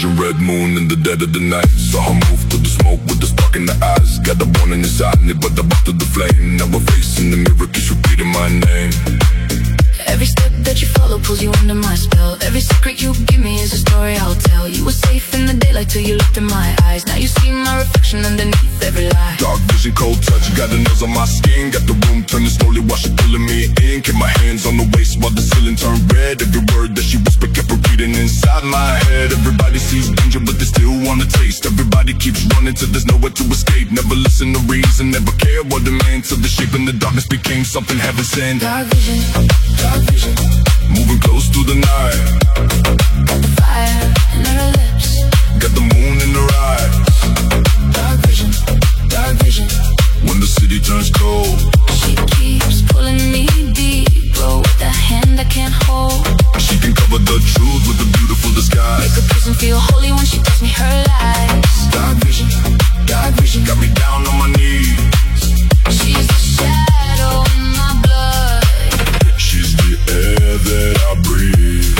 vision, red moon in the dead of the night. Saw her move through the smoke with the spark in the eyes. Got the warning inside me, but the butt to the flame. Now we're facing the mirror, keeps repeating my name. Every step that you follow pulls you under my spell. Every secret you give me is a story I'll tell. You were safe in the daylight till you looked in my eyes. Now you see my reflection underneath every lie. Dark vision, cold touch, got the nails on my skin. Got the room turning slowly while she pulling me in. Keep my hands on the waist while the ceiling turned red. Every word that she whispered kept repeating inside my head. Everybody sees danger but they still wanna taste. Everybody keeps running till there's nowhere to escape. Never listen to reason, never care what demands. Till the shape in the darkness became something heaven sent. Dark vision, moving close through the night. got the fire in her lips, got the moon in her eyes. dark vision, when the city turns cold, she keeps pulling me deeper with a hand I can't hold. she can cover the truth with a beautiful disguise. Make a person feel holy when she tells me her lies. Dark vision, got me down on my knees. She's the shadow in my blood, She's the air that I breathe.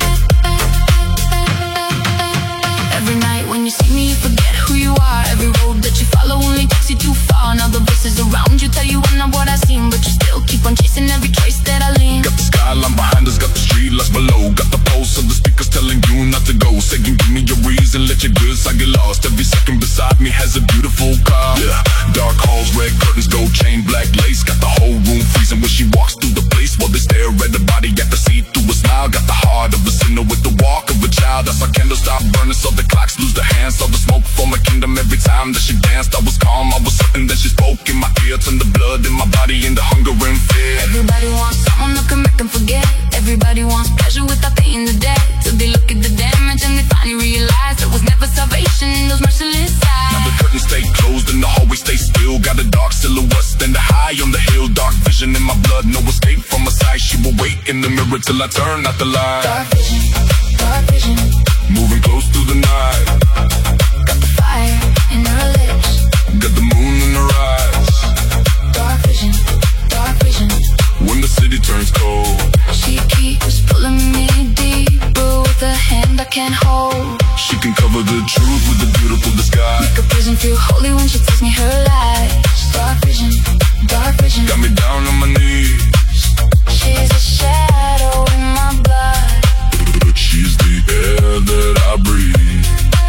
every night when you see me you forget who you are. Every road that you follow only takes you too far. Now the voices around you tell you I'm not what I seem, but you still keep on chasing every trace that I leave. Got the skyline behind us, got the street lights below. Got the pulse of the speakers telling you not to go. Saying give me your reason, let your goods I get lost. Every second beside me has a beautiful car. Yeah, dark halls, red curtains, gold chain, black lace. Got the whole room freezing when she walks through the place. While they stare at the body, got the see through a smile. Got the heart of a sinner with the walk of a child. That's our candle stop burning so the clocks lose their hands. Saw the smoke from my kingdom every time that she danced. I was calm, I was certain that she spoke in my ear. Turned the blood in my body into hunger and fear. Everybody wants someone that can make them forget. Everybody wants pleasure without paying the debt. Till they look at the damage and they finally realize there was never salvation in those merciless Now the eyes. curtains stay closed and the hallway stay still. Got a dark silhouette standing high on the hill. Dark vision in my blood, no escape from her sight. She will wait in the mirror till I turn out the light. Dark vision, Moving close through the night. got the fire in her lips. Got the moon in her eyes. Dark vision, When the city turns cold, she keeps pulling me deeper with a hand I can't hold. she can cover the truth with a beautiful disguise. Make a person feel holy when she tells me her lies. Dark vision, Got me down on my knees. she's a shadow in my blood. But she's the air that I breathe.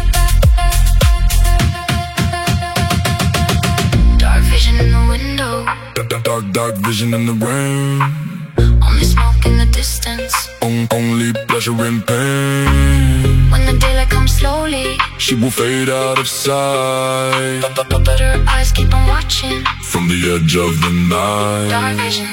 Dark vision in the window, Dark vision in the rain. only smoke in the distance. Only pleasure and pain. When the daylight comes slowly, She will fade out of sight but her eyes keep on watching. from the edge of the night. Dark vision.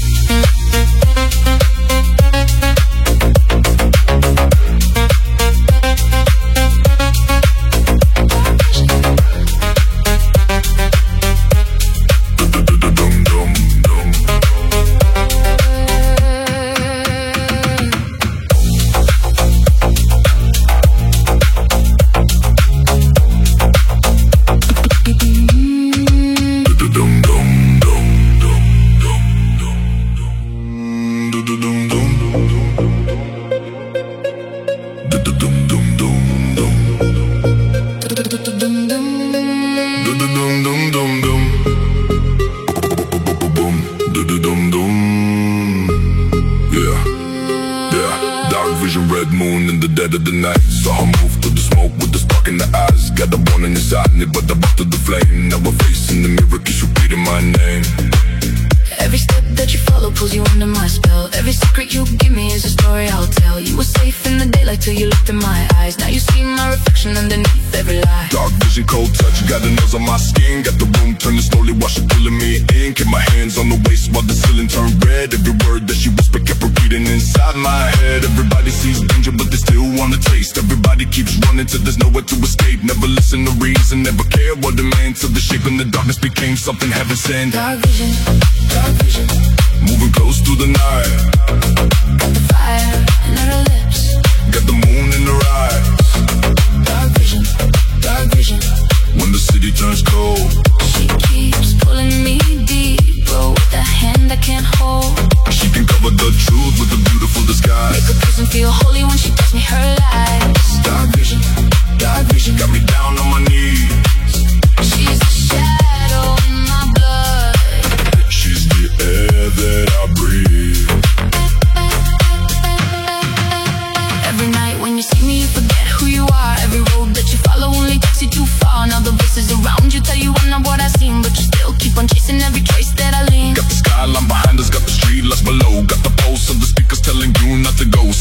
Red moon in the dead of the night. Saw her move through the smoke with the spark in the eyes. Got the warning inside me, but the butt to the flame. Now we're facing the mirror, keeps repeating my name. Every step that you follow pulls you under my spell. Every secret you give me is a story I'll tell. You were safe in the daylight till you looked in my eyes. Now you see my reflection underneath every lie. Dark vision, cold touch, got the nails on my skin. Got the room turning slowly while she pulling me in. Keep my hands on the waist while the ceiling turned red. Every word that she whispered kept repeating inside my head. Everybody sees danger but they still wanna taste. Everybody keeps running till there's nowhere to escape. Never listen to reason, never care what demands. Till the shape in the darkness became something heaven sent. Dark vision, moving close through the night. got the fire in her lips. Got the moon in her eyes. Dark vision, when the city turns cold, she keeps pulling me deeper with a hand I can't hold. she can cover the truth with a beautiful disguise. Make a person feel holy when she tells me her lies. Dark vision,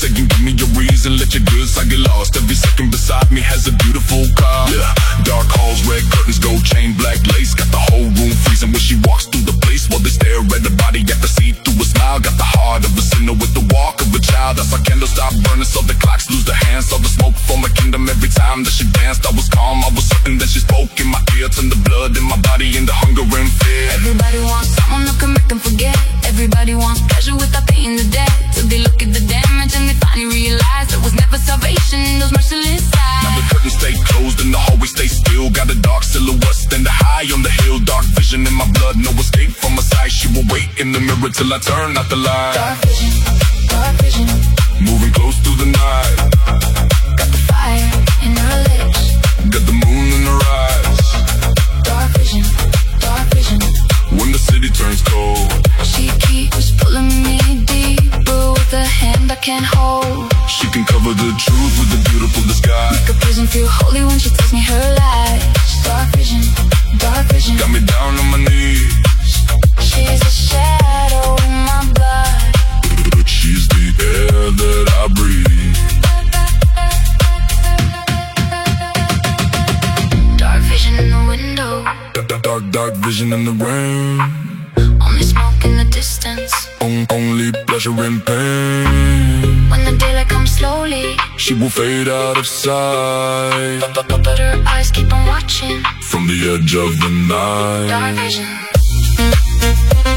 saying give me a reason, let your good side get lost. Every second beside me has a beautiful car. Yeah, dark halls, red curtains, gold chain, black lace. Got the whole room freezing when she walks through the place. While they stare at the body, got the see through a smile. Got the heart of a sinner with the walk of a child. That's why candles stop burning so the clocks lose their hands. Saw the smoke from my kingdom every time that she danced. I was calm, I was certain that she spoke in my ear. Turned the blood in my body into hunger and fear. Everybody wants someone who can make them forget. Everybody wants pleasure without paying the debt. So they look at the damage and they finally realize there was never salvation in those merciless eyes. Now the curtains stay closed and the hallway stay still. Got a dark silhouette standing high on the hill. Dark vision in my blood, no escape from her sight. She will wait in the mirror till I turn out the light. Dark vision, moving close through the night. got the fire in her lips. Got the moon in her eyes. Dark vision, when the city turns cold. she keeps pulling me deeper with a hand I can't hold. She can cover the truth with a beautiful disguise. Make a prison feel holy when she tells me her lies. Dark vision, got me down on my knees. she's a shadow in my blood. But she's the air that I breathe. Dark vision in the window, Dark vision in the rain. only smoke in the distance. Only pleasure and pain. When the daylight comes slowly, She will fade out of sight but her eyes keep on watching. from the edge of the night. Dark vision.